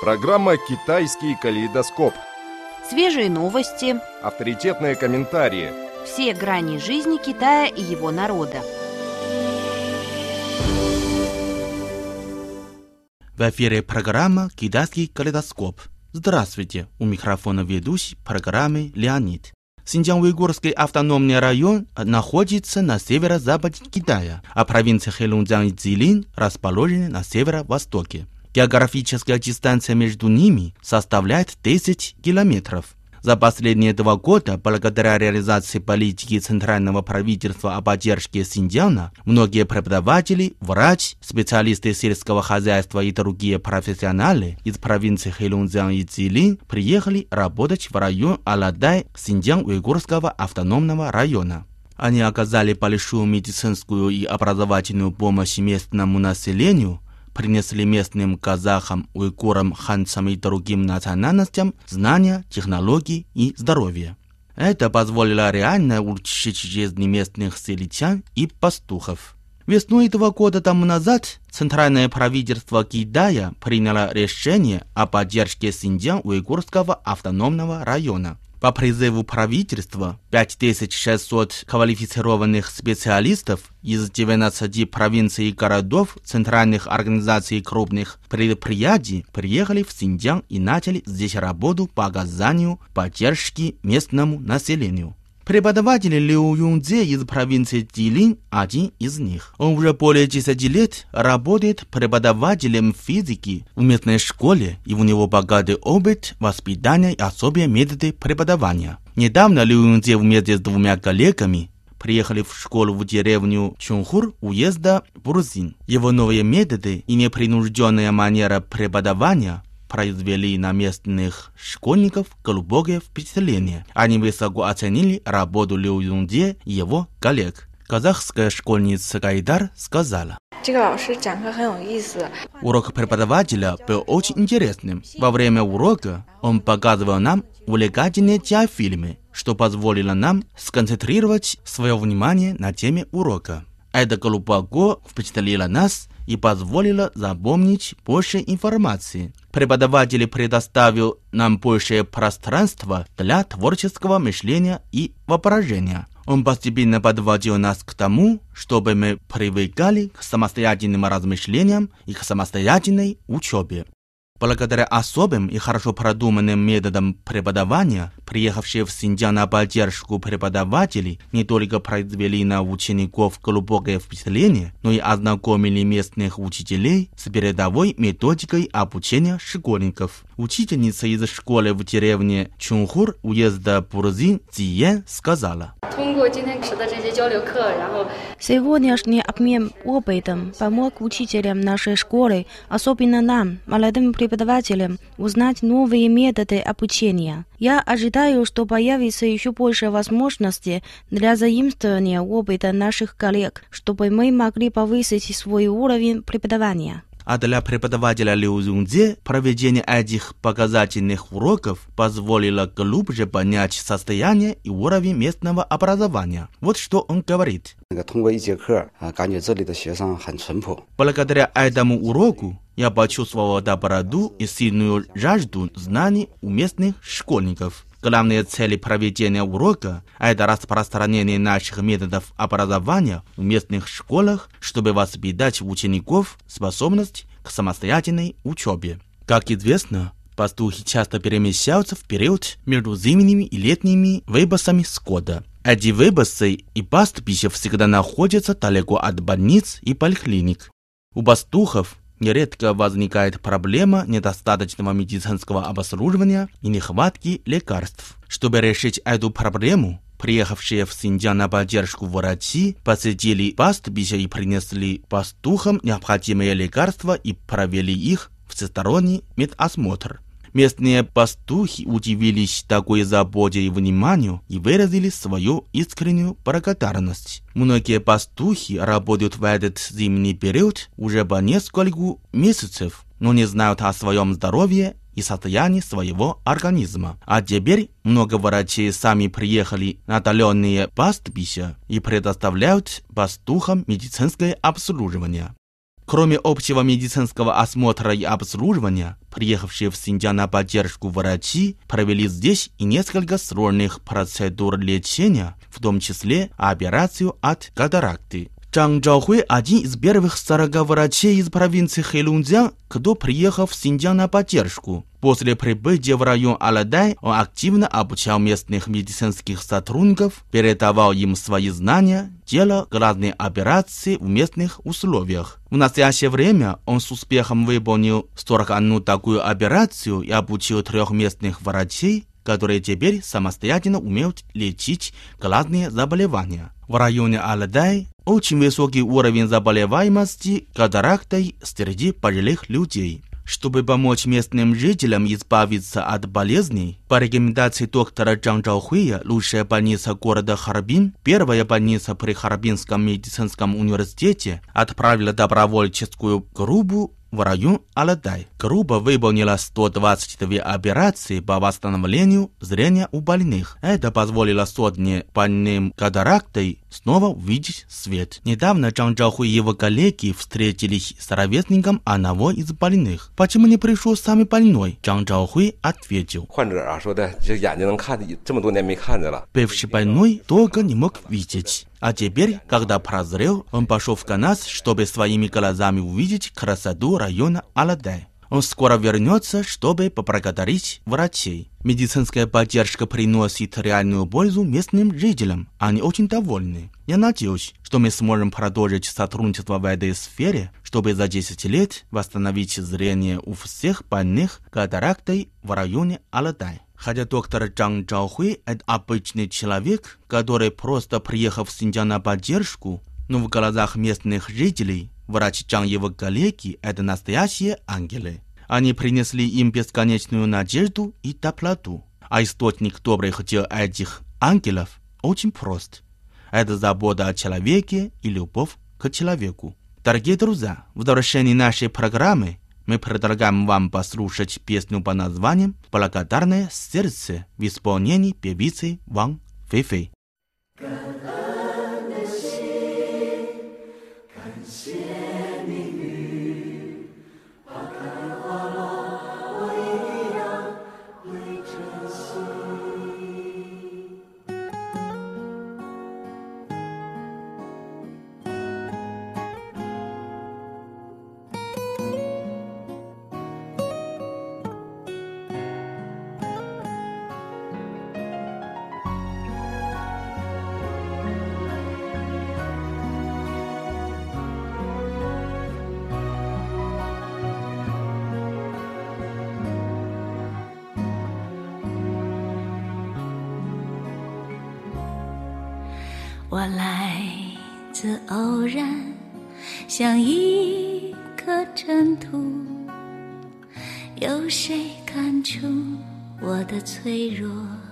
Программа «Китайский калейдоскоп». Свежие новости, Авторитетные комментарии. все грани жизни Китая и его народа. В эфире программа «Китайский калейдоскоп». Здравствуйте, у микрофона ведущий программы Леонид. Синьцзян-Уйгурский автономный район находится на северо-западе Китая, а провинция Хэлунцзян и Цзилин расположены на северо-востоке. Географическая дистанция между ними составляет 10 километров. За последние 2 года, благодаря реализации политики центрального правительства о поддержке Синьцзяна, многие преподаватели, врачи, специалисты сельского хозяйства и другие профессионалы из провинции Хэлунцзян и Цзилин приехали работать в район Аладай Синьцзян-Уйгурского автономного района. Они оказали большую медицинскую и образовательную помощь местному населению, принесли местным казахам, уйгурам, ханцам и другим национальностям знания, технологии и здоровье. Это позволило реально улучшить жизнь местных селитян и пастухов. Весной 2 года тому назад центральное правительство Китая приняло решение о поддержке Синьцзян-Уйгурского автономного района. По призыву правительства 5600 квалифицированных специалистов из 19 провинций и городов, центральных организаций и крупных предприятий приехали в Синьцзян и начали здесь работу по оказанию поддержки местному населению. Преподаватель Лю Юнцзе из провинции Цзилин один из них. Он уже более 10 лет работает преподавателем физики в местной школе, и у него богатый опыт воспитания и особые методы преподавания. Недавно Лю Юнцзе вместе с 2 коллегами приехали в школу в деревню Чунхур уезда Бурзин. Его новые методы и непринужденная манера преподавания произвели на местных школьников глубокое впечатление. Они высоко оценили работу Лю Юнцзе и его коллег. Казахская школьница Гайдар сказала: урок преподавателя был очень интересным. Во время урока он показывал нам увлекательные диафильмы, что позволило нам сконцентрировать свое внимание на теме урока. Это глубоко впечатлило нас и позволило запомнить больше информации. Преподаватель предоставил нам большее пространство для творческого мышления и воображения. Он постепенно подводил нас к тому, чтобы мы привыкали к самостоятельным размышлениям и к самостоятельной учебе. Благодаря особым и хорошо продуманным методам преподавания, приехавшие в Синьцзян на поддержку преподавателей не только произвели на учеников глубокое впечатление, но и ознакомили местных учителей с передовой методикой обучения школьников. Учительница из школы в деревне Чунхур уезда Бурзин Цзиен сказала: сегодняшний обмен опытом помог учителям нашей школы, особенно нам, молодым преподавателям, узнать новые методы обучения. Я ожидаю, что появится еще больше возможностей для заимствования опыта наших коллег, чтобы мы могли повысить свой уровень преподавания. А для преподавателя Лю Юнцзе проведение этих показательных уроков позволило глубже понять состояние и уровень местного образования. Вот что он говорит. Благодаря этому уроку я почувствовал доброту и сильную жажду знаний у местных школьников. Главные цели проведения урока – это распространение наших методов образования в местных школах, чтобы воспитать у учеников способность к самостоятельной учебе. Как известно, пастухи часто перемещаются в период между зимними и летними выпасами скота. Эти выпасы и пастбища всегда находятся далеко от больниц и поликлиник. У пастухов нередко возникает проблема недостаточного медицинского обслуживания и нехватки лекарств. Чтобы решить эту проблему, приехавшие в Синьцзян на поддержку врачи посетили пастбища и принесли пастухам необходимые лекарства и провели их всесторонний медосмотр. Местные пастухи удивились такой заботе и вниманию и выразили свою искреннюю благодарность. Многие пастухи работают в этот зимний период уже по несколько месяцев, но не знают о своем здоровье и состоянии своего организма. А теперь много врачей сами приехали на отдаленные пастбища и предоставляют пастухам медицинское обслуживание. Кроме общего медицинского осмотра и обслуживания, приехавшие в Синьцзян на поддержку врачи провели здесь и несколько сложных процедур лечения, в том числе операцию от катаракты. Чжан Чжаохуй – один из первых 40 врачей из провинции Хэйлунцзян, кто приехал в Синьцзян на поддержку. После прибытия в район Аладай он активно обучал местных медицинских сотрудников, передавал им свои знания, делал глазные операции в местных условиях. В настоящее время он с успехом выполнил 41 такую операцию и обучил 3 местных врачей, которые теперь самостоятельно умеют лечить глазные заболевания. В районе Аладай очень высокий уровень заболеваемости катарактой среди пожилых людей. Чтобы помочь местным жителям избавиться от болезней, по рекомендации доктора Чжан Чжаохуя, лучшая больница города Харбин, первая больница при Харбинском медицинском университете, отправила добровольческую группу в район Аладай. Группа выполнила 122 операции по восстановлению зрения у больных. Это позволило сотне больным катарактой снова увидеть свет. Недавно Чжан Чжаохуй и его коллеги встретились с ровесником одного из больных. Почему не пришел самый больной? Чжан Чжаохуй ответил. Бывший больной долго не мог видеть. А теперь, когда прозрел, он пошел в Канас, чтобы своими глазами увидеть красоту района Аладай. Он скоро вернется, чтобы поблагодарить врачей. Медицинская поддержка приносит реальную пользу местным жителям. Они очень довольны. Я надеюсь, что мы сможем продолжить сотрудничество в этой сфере, чтобы за 10 лет восстановить зрение у всех больных катарактой в районе Аладай. Хотя доктор Чжан Чжаохуй – это обычный человек, который просто приехал в Синьцзян на поддержку, но в глазах местных жителей врач Чжан и его коллеги – это настоящие ангелы. Они принесли им бесконечную надежду и теплоту. А источник добрых дел этих ангелов очень прост. Это забота о человеке и любовь к человеку. Дорогие друзья, в завершении нашей программы мы предлагаем вам послушать песню по названием «Благодарное сердце» в исполнении певицы Ван Фэйфэй. 我来自偶然，像一颗尘土，有谁看出我的脆弱？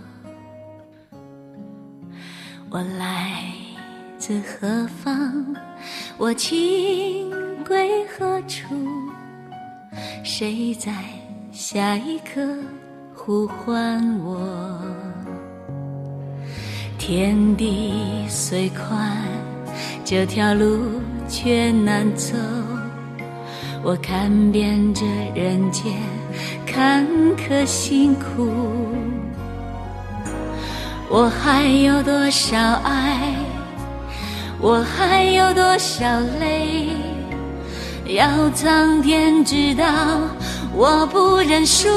我来自何方？我情归何处？谁在下一刻呼唤我？天地虽宽，这条路却难走。我看遍这人间坎坷辛苦，我还有多少爱，我还有多少泪，要苍天知道我不认输。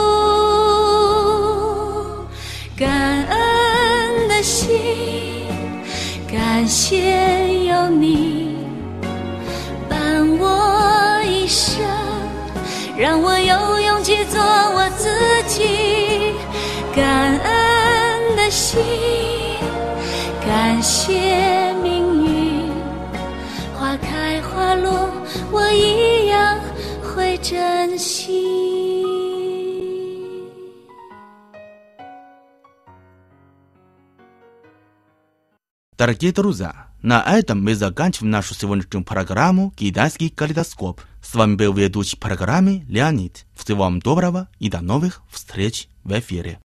感恩的心，感谢有你伴我一生，让我有勇气做我自己。感恩的心，感谢命运，花开花落，我一样会珍惜。 Дорогие друзья, на этом мы заканчиваем нашу сегодняшнюю программу «Китайский калейдоскоп». С вами был ведущий программы Леонид. Всего вам доброго и до новых встреч в эфире.